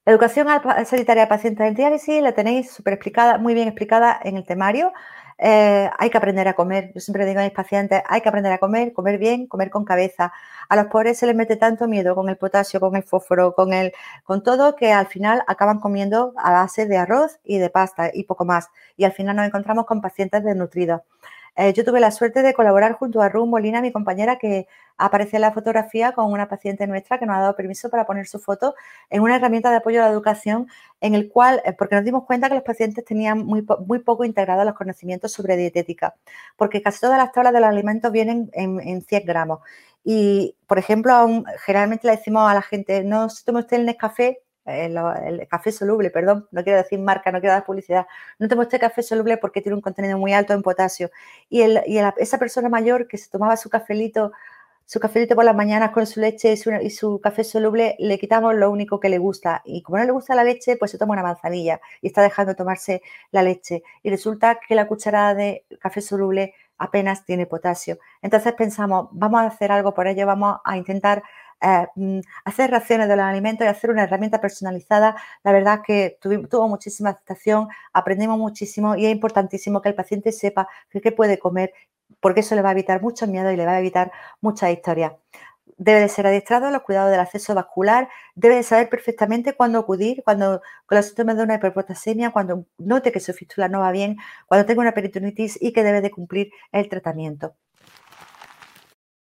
La educación sanitaria de pacientes en diálisis la tenéis súper explicada, muy bien explicada en el temario. Hay que aprender a comer. Yo siempre digo a mis pacientes, hay que aprender a comer bien, comer con cabeza. A los pobres se les mete tanto miedo con el potasio, con el fósforo, con todo, que al final acaban comiendo a base de arroz y de pasta y poco más. Y al final nos encontramos con pacientes desnutridos. Yo tuve la suerte de colaborar junto a Ruth Molina, mi compañera, que aparece en la fotografía con una paciente nuestra que nos ha dado permiso para poner su foto en una herramienta de apoyo a la educación en el cual, porque nos dimos cuenta que los pacientes tenían muy poco integrados los conocimientos sobre dietética, porque casi todas las tablas de los alimentos vienen en 100 gramos. Y, por ejemplo, generalmente le decimos a la gente, no se tome usted el Nescafé, el café soluble, perdón, no quiero decir marca, no quiero dar publicidad, no tome usted café soluble porque tiene un contenido muy alto en potasio. Esa persona mayor que se tomaba su cafelito por las mañanas con su leche y su café soluble, le quitamos lo único que le gusta. Y como no le gusta la leche, pues se toma una manzanilla y está dejando de tomarse la leche. Y resulta que la cucharada de café soluble apenas tiene potasio. Entonces pensamos, vamos a hacer algo por ello, vamos a intentar hacer raciones de los alimentos y hacer una herramienta personalizada. La verdad es que tuvo muchísima aceptación, aprendimos muchísimo y es importantísimo que el paciente sepa qué puede comer, porque eso le va a evitar mucho miedo y le va a evitar muchas historias. Debe de ser adiestrado a los cuidados del acceso vascular, debe de saber perfectamente cuándo acudir, cuando con los síntomas de una hiperpotasemia, cuando note que su fístula no va bien, cuando tenga una peritonitis y que debe de cumplir el tratamiento.